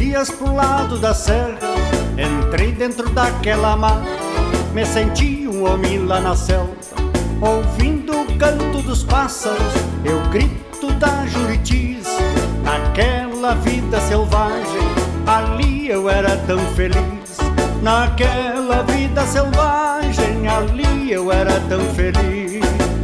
dias pro lado da serra, entrei dentro daquela mata, me senti um homem lá na selva, ouvindo o canto dos pássaros, eu grito da Juritiz. Naquela vida selvagem, ali eu era tão feliz. Naquela vida selvagem, ali eu era tão feliz.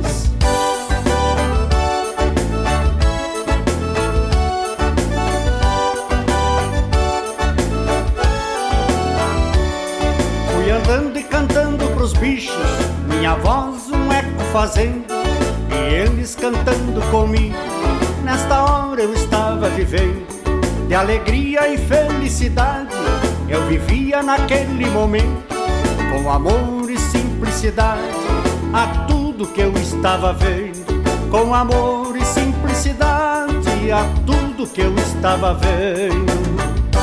Fui andando e cantando pros bichos, minha voz um eco fazendo, e eles cantando comigo. Nesta hora eu estava vivendo de alegria e felicidade. Eu vivia naquele momento com amor e simplicidade a tudo que eu estava vendo, com amor e simplicidade a tudo que eu estava vendo.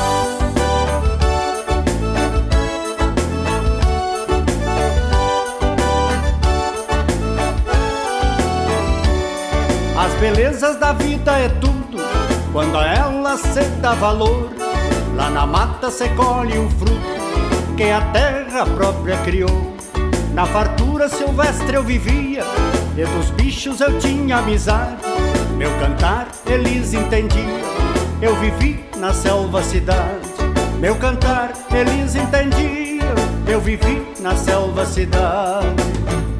As belezas da vida é tudo, quando a ela se dá valor. Lá na mata se colhe um fruto que a terra própria criou. Na fartura silvestre eu vivia, e dos bichos eu tinha amizade. Meu cantar eles entendiam, eu vivi na selva cidade. Meu cantar eles entendiam, eu vivi na selva cidade.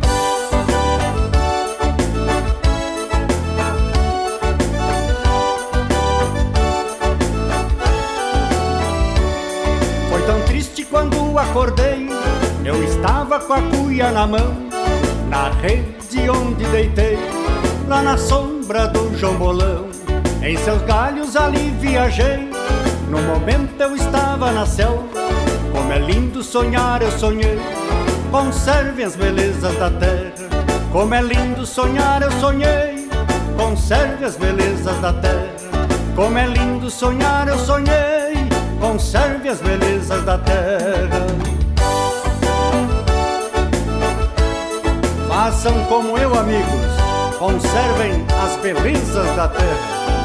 Quando acordei, eu estava com a cuia na mão, na rede onde deitei, lá na sombra do jambolão. Em seus galhos ali viajei, no momento eu estava na selva. Como é lindo sonhar, eu sonhei, conserve as belezas da terra. Como é lindo sonhar, eu sonhei, conserve as belezas da terra. Como é lindo sonhar, eu sonhei, conserve as belezas da terra. Façam como eu, amigos, conservem as belezas da terra.